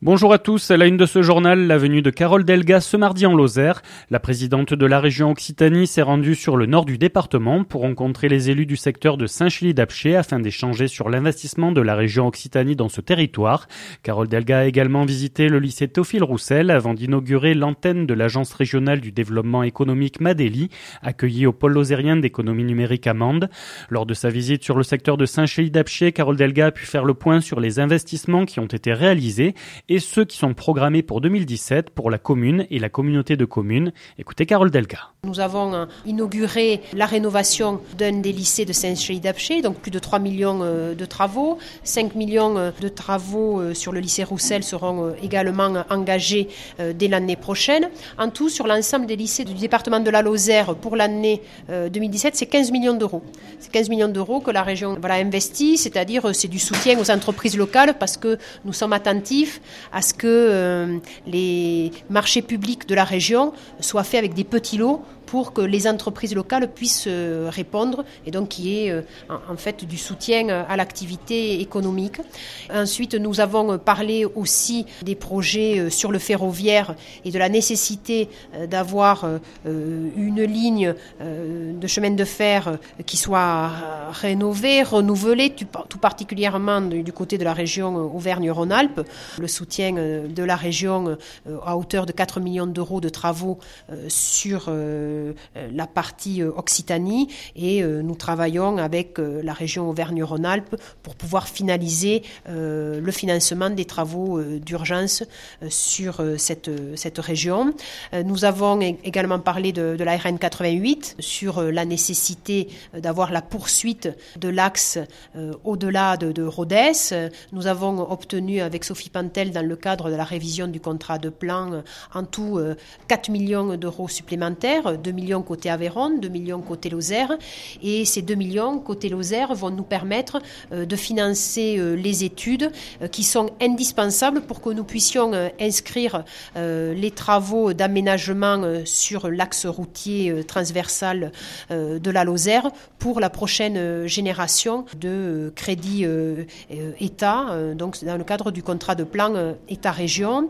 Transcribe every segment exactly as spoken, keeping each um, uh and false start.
Bonjour à tous, à la une de ce journal, la venue de Carole Delga ce mardi en Lozère. La présidente de la région Occitanie s'est rendue sur le nord du département pour rencontrer les élus du secteur de Saint-Chély-d'Apcher afin d'échanger sur l'investissement de la région Occitanie dans ce territoire. Carole Delga a également visité le lycée Théophile Roussel avant d'inaugurer l'antenne de l'agence régionale du développement économique Madélie, accueillie au pôle lozérien d'économie numérique à Mende. Lors de sa visite sur le secteur de Saint-Chély-d'Apcher, Carole Delga a pu faire le point sur les investissements qui ont été réalisés et ceux qui sont programmés pour deux mille dix-sept pour la commune et la communauté de communes. Écoutez Carole Delga. Nous avons inauguré la rénovation d'un des lycées de Saint-Chély-d'Apcher, donc plus de trois millions de travaux. cinq millions de travaux sur le lycée Roussel seront également engagés dès l'année prochaine. En tout, sur l'ensemble des lycées du département de la Lozère pour l'année deux mille dix-sept, c'est quinze millions d'euros. C'est quinze millions d'euros que la région voilà, investit, c'est-à-dire c'est du soutien aux entreprises locales parce que nous sommes attentifs à ce que euh, les marchés publics de la région soient faits avec des petits lots pour que les entreprises locales puissent euh, répondre et donc qu'il y ait euh, en, en fait du soutien à l'activité économique. Ensuite, nous avons parlé aussi des projets euh, sur le ferroviaire et de la nécessité euh, d'avoir euh, une ligne euh, de chemin de fer euh, qui soit euh, rénovée, renouvelée, tout, tout particulièrement du, du côté de la région euh, Auvergne-Rhône-Alpes. Le soutien euh, de la région euh, à hauteur de quatre millions d'euros de travaux euh, sur euh, la partie Occitanie et nous travaillons avec la région Auvergne-Rhône-Alpes pour pouvoir finaliser le financement des travaux d'urgence sur cette, cette région. Nous avons également parlé de, de la R N quatre-vingt-huit sur la nécessité d'avoir la poursuite de l'axe au-delà de, de Rodez. Nous avons obtenu avec Sophie Pantel dans le cadre de la révision du contrat de plan en tout quatre millions d'euros supplémentaires, deux millions côté Aveyron, deux millions côté Lozère. Et ces deux millions côté Lozère vont nous permettre euh, de financer euh, les études euh, qui sont indispensables pour que nous puissions euh, inscrire euh, les travaux d'aménagement euh, sur l'axe routier euh, transversal euh, de la Lozère pour la prochaine euh, génération de euh, crédits euh, euh, État, euh, donc dans le cadre du contrat de plan euh, État-région.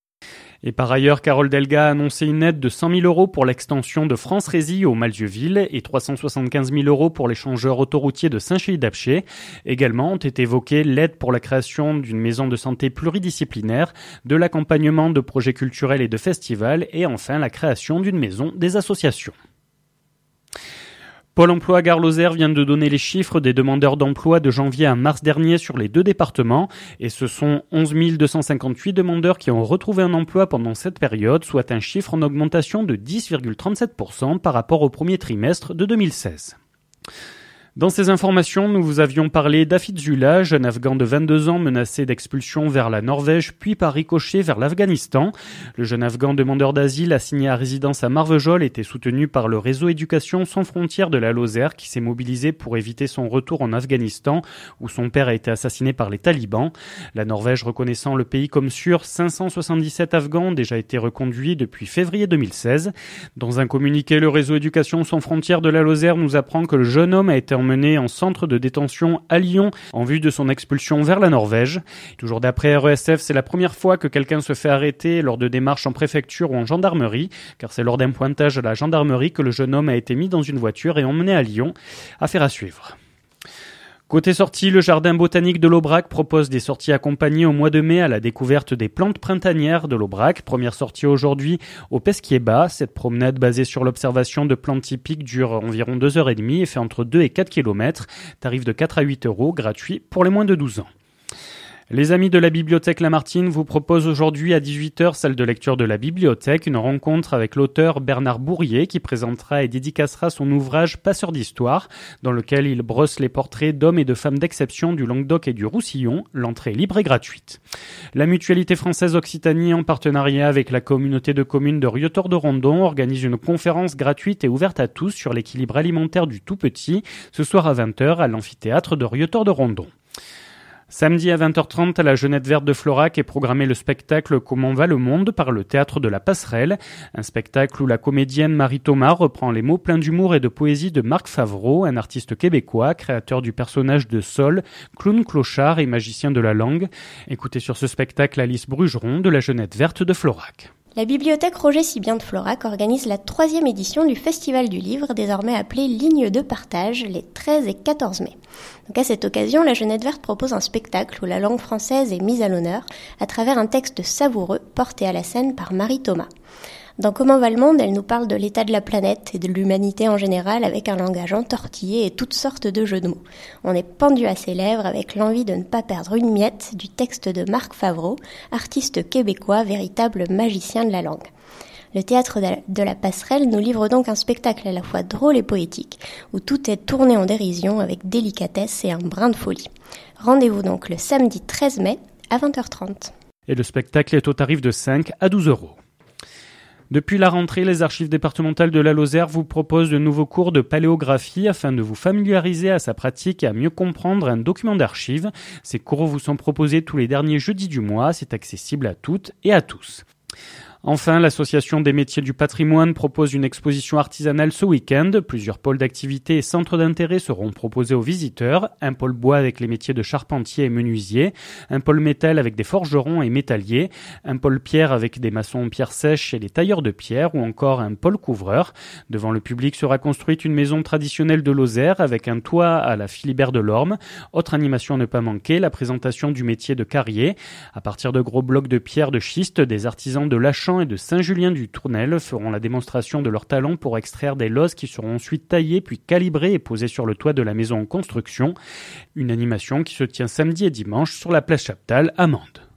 Et par ailleurs, Carole Delga a annoncé une aide de cent mille euros pour l'extension de France Rési au Malzieu-Ville et trois cent soixante-quinze mille euros pour l'échangeur autoroutier de Saint-Chély-d'Apcher. Également ont été évoquées l'aide pour la création d'une maison de santé pluridisciplinaire, de l'accompagnement de projets culturels et de festivals et enfin la création d'une maison des associations. Pôle emploi Gare Lozère vient de donner les chiffres des demandeurs d'emploi de janvier à mars dernier sur les deux départements et ce sont onze mille deux cent cinquante-huit demandeurs qui ont retrouvé un emploi pendant cette période, soit un chiffre en augmentation de dix virgule trente-sept pour cent par rapport au premier trimestre de deux mille seize. Dans ces informations, nous vous avions parlé d'Afid Zula, jeune Afghan de vingt-deux ans menacé d'expulsion vers la Norvège puis par ricochet vers l'Afghanistan. Le jeune Afghan demandeur d'asile assigné à résidence à Marvejols était soutenu par le réseau Éducation sans frontières de la Lozère qui s'est mobilisé pour éviter son retour en Afghanistan où son père a été assassiné par les talibans. La Norvège reconnaissant le pays comme sûr, cinq cent soixante-dix-sept Afghans ont déjà été reconduits depuis février deux mille seize. Dans un communiqué, le réseau Éducation sans frontières de la Lozère nous apprend que le jeune homme a été emmené en centre de détention à Lyon en vue de son expulsion vers la Norvège. Toujours d'après R E S F, c'est la première fois que quelqu'un se fait arrêter lors de démarches en préfecture ou en gendarmerie, car c'est lors d'un pointage à la gendarmerie que le jeune homme a été mis dans une voiture et emmené à Lyon. Affaire à suivre. Côté sortie, le jardin botanique de l'Aubrac propose des sorties accompagnées au mois de mai à la découverte des plantes printanières de l'Aubrac. Première sortie aujourd'hui au Pesquier-Bas. Cette promenade basée sur l'observation de plantes typiques dure environ deux heures trente et fait entre deux et quatre kilomètres. Tarif de quatre à huit euros, gratuit pour les moins de douze ans. Les amis de la Bibliothèque Lamartine vous proposent aujourd'hui à dix-huit heures, salle de lecture de la bibliothèque, une rencontre avec l'auteur Bernard Bourrier qui présentera et dédicacera son ouvrage Passeur d'histoire, dans lequel il brosse les portraits d'hommes et de femmes d'exception du Languedoc et du Roussillon. L'entrée est libre et gratuite. La Mutualité française Occitanie, en partenariat avec la communauté de communes de Rieutort-de-Rondon, organise une conférence gratuite et ouverte à tous sur l'équilibre alimentaire du tout-petit, ce soir à vingt heures à l'amphithéâtre de Rieutort-de-Rondon. Samedi à vingt heures trente, à la Jeunette Verte de Florac est programmé le spectacle Comment va le monde par le Théâtre de la Passerelle. Un spectacle où la comédienne Marie Thomas reprend les mots pleins d'humour et de poésie de Marc Favreau, un artiste québécois, créateur du personnage de Sol, clown clochard et magicien de la langue. Écoutez sur ce spectacle Alice Brugeron de la Jeunette Verte de Florac. La bibliothèque Roger Sibien de Florac organise la troisième édition du Festival du Livre, désormais appelé Ligne de partage, les treize et quatorze mai. Donc à cette occasion, la Jeunette Verte propose un spectacle où la langue française est mise à l'honneur à travers un texte savoureux porté à la scène par Marie Thomas. Dans Comment va le monde, elle nous parle de l'état de la planète et de l'humanité en général avec un langage entortillé et toutes sortes de jeux de mots. On est pendu à ses lèvres avec l'envie de ne pas perdre une miette du texte de Marc Favreau, artiste québécois, véritable magicien de la langue. Le Théâtre de la Passerelle nous livre donc un spectacle à la fois drôle et poétique, où tout est tourné en dérision avec délicatesse et un brin de folie. Rendez-vous donc le samedi treize mai à vingt heures trente. Et le spectacle est au tarif de cinq à douze euros. Depuis la rentrée, les archives départementales de la Lozère vous proposent de nouveaux cours de paléographie afin de vous familiariser à sa pratique et à mieux comprendre un document d'archives. Ces cours vous sont proposés tous les derniers jeudis du mois. C'est accessible à toutes et à tous. Enfin, l'Association des métiers du patrimoine propose une exposition artisanale ce week-end. Plusieurs pôles d'activité et centres d'intérêt seront proposés aux visiteurs. Un pôle bois avec les métiers de charpentier et menuisier. Un pôle métal avec des forgerons et métalliers. Un pôle pierre avec des maçons en pierre sèche et les tailleurs de pierre. Ou encore un pôle couvreur. Devant le public sera construite une maison traditionnelle de Lozère avec un toit à la Philibert de Lorme. Autre animation à ne pas manquer, la présentation du métier de carrier. À partir de gros blocs de pierre de schiste, des artisans de Lachamp et de Saint-Julien-du-Tournel feront la démonstration de leur talent pour extraire des lozes qui seront ensuite taillées puis calibrées et posées sur le toit de la maison en construction. Une animation qui se tient samedi et dimanche sur la place Chaptal à Mende.